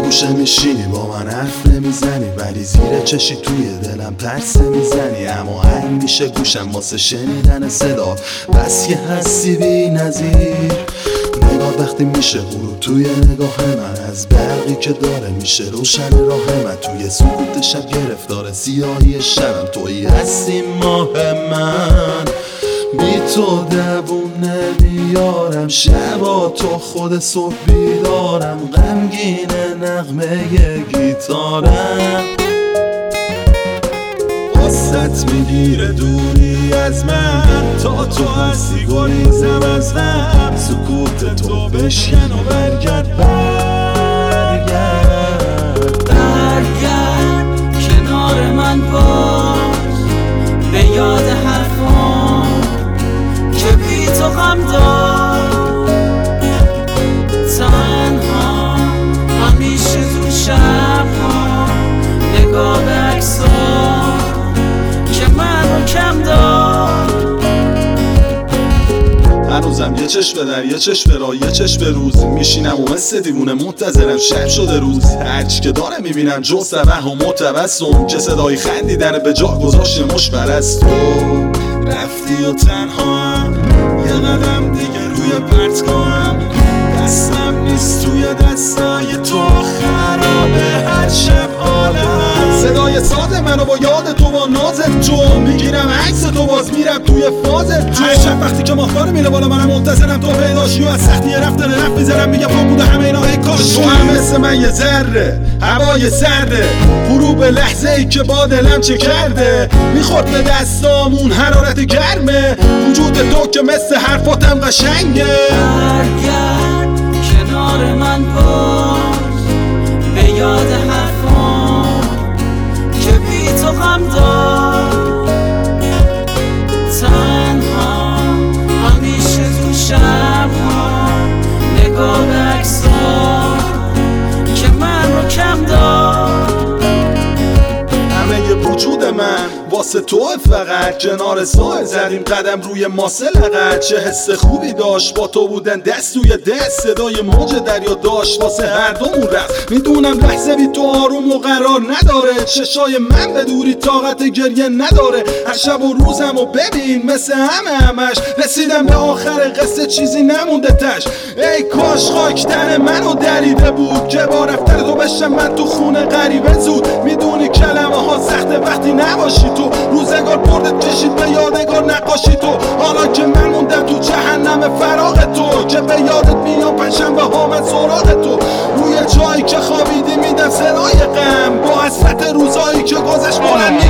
گوشه میشینی با من حرف نمیزنی، ولی زیر چشی توی دلم پرسه میزنی. اما هنگ میشه گوشم واسه شنیدن صدا، بس که هستی بی نظیر. نگاه وقتی میشه غروب توی نگاه من، از برقی که داره میشه روشن راه من. توی سکوت شب گرفتار سیاهی شبم، تویی هستی ماه من. بی تو دووم نمیارم شبا، تو خود صبح بیدارم، غمگین نغمه گیتارم. واسط میگیره دوری از من، تا تو هستی گریزم از غم. سکوت تو بشکن و برگرد کنار من باش، به یاد حرفام که بی تو غم دار. تنها همیشه تو شبها، نگاه به عکس‌ها که من رو کم دار. هنوزم یه چشم به در، یه چشم به راه، یه چشم به روز. میشینم و مثل دیوونه منتظرم شب شده روز. هرچی که داره میبینم جز توهم و تبسم، که صدای خندیدن به جا گذاشته مشبر از تو. رفتی و تنها هم یه قدم دیگه روی پرتگاهم، دستم نیست توی دستای تو، خرابه هر شب حالم. صدای ساز منو با یاد تو با نازت تو، میگیرم عکس تو باز میرم توی فازت تو. هر شب وقتی که ماهواره میره بالا منم منتظرم تو پیداشی، و از سختی رفتن رفت میذارم میگم پا بوده همه اینا ای کاش. تو هم مثل من یه ذره هوای سرده، غروب لحظه ای که با دلم چه کرده. میخورد به دستامون حرارت گرمه، وجود تو که مثل حرفاتم قشنگه. برگرد کنار من باش، به یاد حرفام که بی تو غم دار. تنها همیشه تو شبها، نگاه به عکس‌ها که من رو کم دار. همه وجود من واسه تو فقط، کنار ساحل زدیم قدم روی ماسه لغت. چه حس خوبی داشت با تو بودن دست توی دست، صدای موج دریا داشت واسه هر دومون رفت. میدونم لحظه بی تو آروم و قرار نداره، چشای من به دوری طاقت گریه نداره. هر شب و روزم و ببین مثل همش، رسیدم به آخر قصه چیزی نمونده تش. ای کاش خاکتر منو دریده بود، که با رفتن تو بشم من تو خونه غریبه زود. میدونی کلمه ها سخته وقتی نباشی تو، روزگار بردت کشید به یادگار نقاشی تو. حالا که من موندم تو جهنم فراغ تو، که به یادت میام پنجشنبه ها من سراغ تو. روی جایی که خوابیدی میدم صدای غم، با حسرت روزایی که گذشت بلند